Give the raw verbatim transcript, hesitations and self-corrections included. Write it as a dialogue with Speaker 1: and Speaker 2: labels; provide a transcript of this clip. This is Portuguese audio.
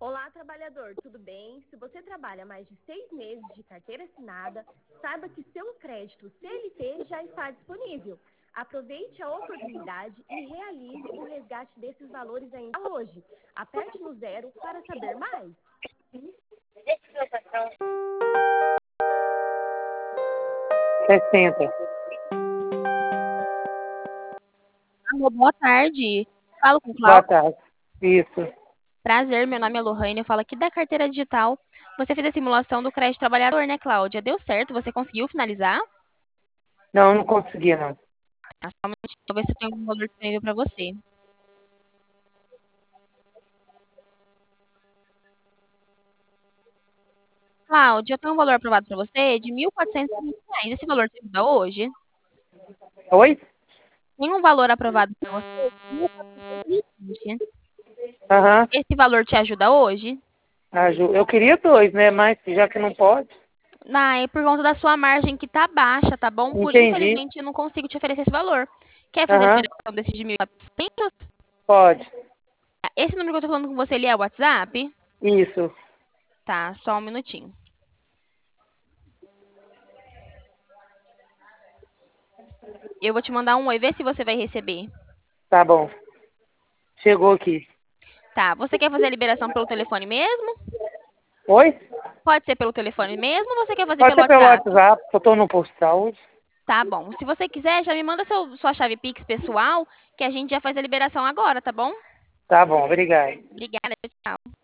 Speaker 1: Olá, trabalhador, tudo bem? Se você trabalha mais de seis meses de carteira assinada, saiba que seu crédito C L T já está disponível. Aproveite a oportunidade e realize o resgate desses valores ainda hoje. Aperte no zero para saber mais.
Speaker 2: sessenta.
Speaker 3: Alô, boa tarde. Falo com o
Speaker 2: Boa
Speaker 3: Cláudio.
Speaker 2: tarde. Isso.
Speaker 3: Prazer, meu nome é Lohane, eu falo aqui da carteira digital. Você fez a simulação do crédito trabalhador, né, Cláudia? Deu certo? Você conseguiu finalizar?
Speaker 2: Não, não consegui, não.
Speaker 3: Ah, só um minutinho, talvez você tenha algum valor disponível para você. Cláudia, eu tenho um valor aprovado para você de mil quatrocentos e vinte reais. Esse valor te ajuda hoje?
Speaker 2: Oi?
Speaker 3: Tem um valor aprovado para você de mil quatrocentos e vinte.
Speaker 2: Aham.
Speaker 3: Esse valor te ajuda hoje?
Speaker 2: Aju- Eu queria dois, né? Mas já que não pode.
Speaker 3: Ah, é por conta da sua margem que tá baixa, tá bom? Por
Speaker 2: Entendi.
Speaker 3: infelizmente eu não consigo te oferecer esse valor. Quer fazer a
Speaker 2: Aham.
Speaker 3: liberação desse de mil e quatrocentos?
Speaker 2: Pode.
Speaker 3: Esse número que eu tô falando com você, ele é o WhatsApp?
Speaker 2: Isso.
Speaker 3: Tá, só um minutinho. Eu vou te mandar um oi, vê se você vai receber.
Speaker 2: Tá bom. Chegou aqui.
Speaker 3: Tá, você quer fazer a liberação pelo telefone mesmo?
Speaker 2: Oi?
Speaker 3: Pode ser pelo telefone mesmo ou você quer fazer
Speaker 2: Pode
Speaker 3: pelo
Speaker 2: ser pelo
Speaker 3: WhatsApp?
Speaker 2: WhatsApp, que eu tô no posto de saúde.
Speaker 3: Tá bom. Se você quiser, já me manda seu, sua chave Pix pessoal, que a gente já faz a liberação agora, tá bom?
Speaker 2: Tá bom, obrigado.
Speaker 3: Obrigada, tchau.